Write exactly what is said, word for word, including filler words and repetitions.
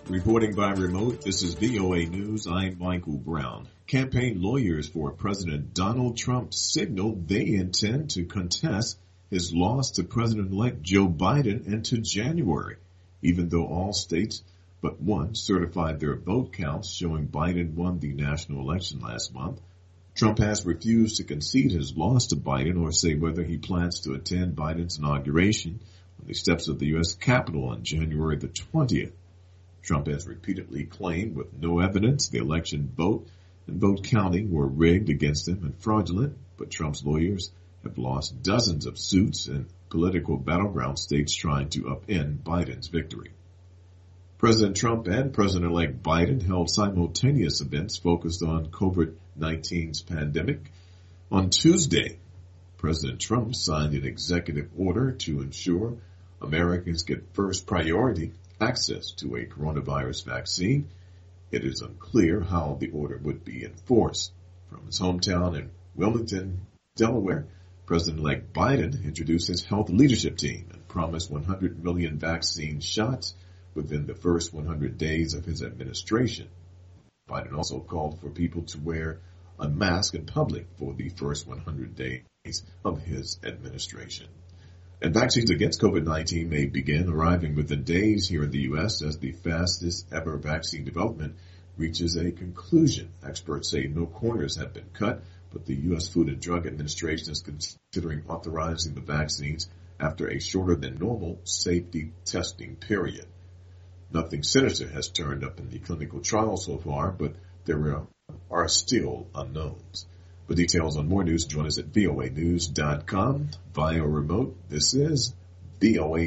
Reporting by remote, this is V O A News. I'm Michael Brown. Campaign lawyers for President Donald Trump signaled they intend to contest his loss to President-elect Joe Biden into January, even though all states but one certified their vote counts showing Biden won the national election last month. Trump has refused to concede his loss to Biden or say whether he plans to attend Biden's inauguration on the steps of the U S Capitol on January the twentieth. Trump has repeatedly claimed with no evidence the election vote and vote counting were rigged against him and fraudulent, but Trump's lawyers have lost dozens of suits in political battleground states trying to upend Biden's victory. President Trump and President-elect Biden held simultaneous events focused on COVID nineteen's pandemic. On Tuesday, President Trump signed an executive order to ensure Americans get first priority access to a coronavirus vaccine. It is unclear how the order would be enforced. From his hometown in Wilmington, Delaware, President-elect Biden introduced his health leadership team and promised one hundred million vaccine shots within the first one hundred days of his administration. Biden also called for people to wear a mask in public for the first one hundred days of his administration. And vaccines against COVID nineteen may begin arriving within days here in the U S as the fastest ever vaccine development reaches a conclusion. Experts say no corners have been cut, but the U S Food and Drug Administration is considering authorizing the vaccines after a shorter than normal safety testing period. Nothing sinister has turned up in the clinical trial so far, but there are, are still unknowns. For details on more news, join us at V O A news dot com via remote. This is V O A